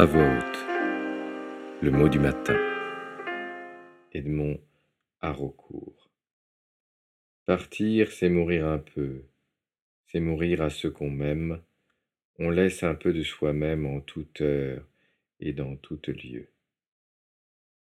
À voix haute, le mot du matin. Edmond Haraucourt. Partir, c'est mourir un peu, c'est mourir à ce qu'on m'aime. On laisse un peu de soi-même en toute heure et dans tout lieu.